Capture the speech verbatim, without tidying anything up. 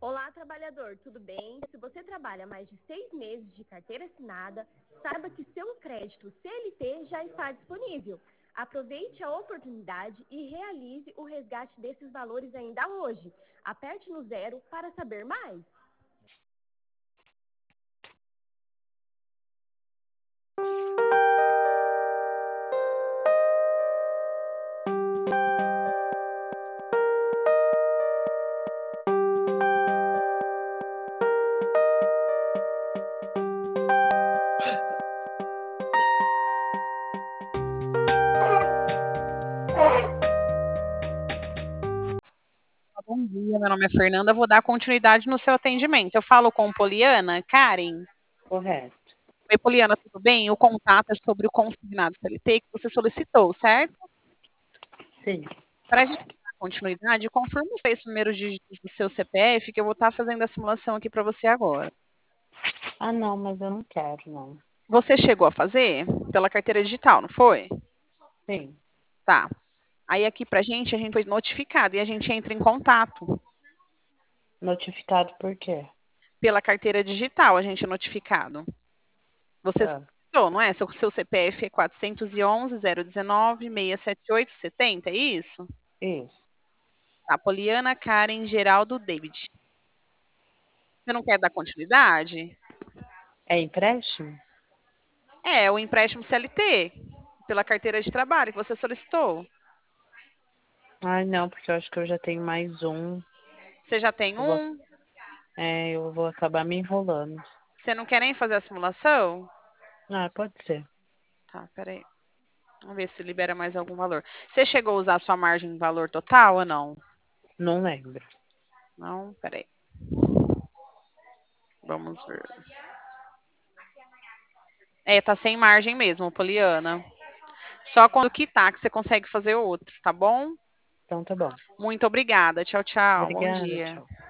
Olá, trabalhador, tudo bem? Se você trabalha mais de seis meses de carteira assinada, saiba que seu crédito C L T já está disponível. Aproveite a oportunidade e realize o resgate desses valores ainda hoje. Aperte no zero para saber mais. Bom dia, meu nome é Fernanda, vou dar continuidade no seu atendimento. Eu falo com Poliana, Karen. Correto. Oi, Poliana, tudo bem? O contato é sobre o consignado C L T que você solicitou, certo? Sim. Para a gente dar continuidade, confirma os três primeiros dígitos do seu C P F, que eu vou estar fazendo a simulação aqui para você agora. Ah, não, mas eu não quero, não. Você chegou a fazer pela carteira digital, não foi? Sim. Tá. Aí aqui pra gente, a gente foi notificado e a gente entra em contato. Notificado por quê? Pela carteira digital, a gente é notificado. Você Tá. solicitou, não é? Seu, seu C P F é quatrocentos e onze, zero dezenove, seiscentos e setenta e oito, setenta, é isso? Isso. Tá, Poliana, Karen, Geraldo, David. Você não quer dar continuidade? É empréstimo? É, o empréstimo C L T, pela carteira de trabalho que você solicitou. Ai, não, porque eu acho que eu já tenho mais um. Você já tem Eu vou, um? é, eu vou acabar me enrolando. Você não quer nem fazer a simulação? Ah, pode ser. Tá, peraí. Vamos ver se libera mais algum valor. Você chegou a usar a sua margem em valor total ou não? Não lembro. Não, peraí. Vamos ver. É, tá sem margem mesmo, Poliana. Só quando quitar que você consegue fazer outro, tá bom? Então tá bom. Muito obrigada. Tchau, tchau. Bom Obrigada, dia. tchau.